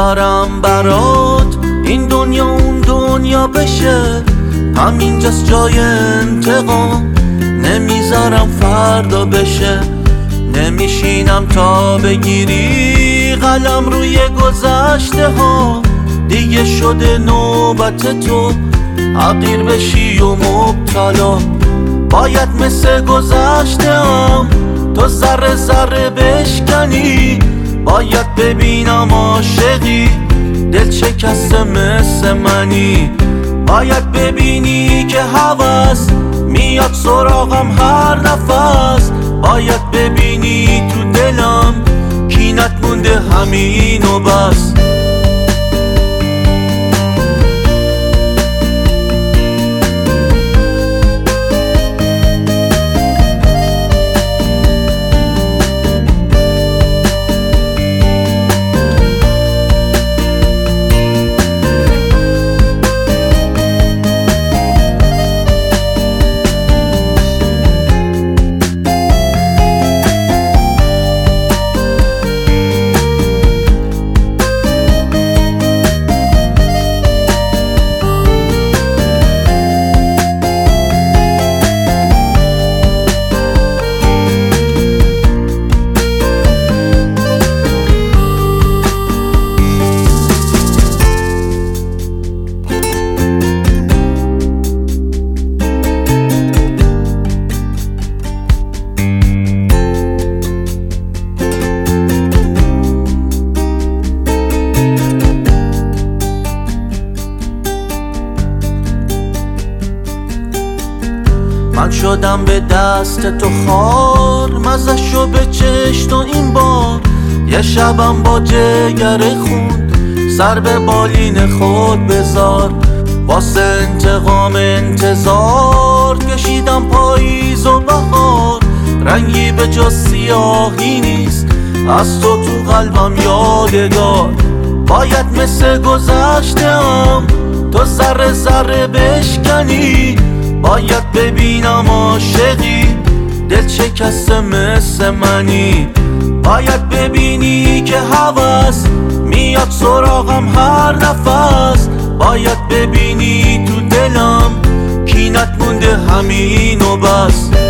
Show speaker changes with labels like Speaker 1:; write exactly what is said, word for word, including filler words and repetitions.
Speaker 1: نمیذارم برات این دنیا اون دنیا بشه، همینجاست جای انتقام، نمیذارم فردا بشه. نمیشینم تا بگیری قلم روی گذشته ها، دیگه شده نوبت تو حقیر بشی و مبتلا. باید مثل گذشته هم تو ذره ذره بشکنی، باید ببینم عاشقی دل شکسته مثل منی. باید ببینی که هوس میاد سراغم هر نفس، باید ببینی تو دلم کینت مونده همین و بس. من شدم به دست تو خار، مزه‌شو به چشت و این بار. یه شبم با جگر خون سر به بالین خود بذار، واسه انتقام انتظار کشیدم پاییز و بهار. رنگی به جز سیاهی نیست از تو تو قلبم یادگار. باید مثل گذشتم تو ذره ذره بشکنی، باید ببینم عاشقی دل شکسته مثل منی. باید ببینی که هوس میاد سراغم هر نفس، باید ببینی تو دلم کینت مونده همین و بس.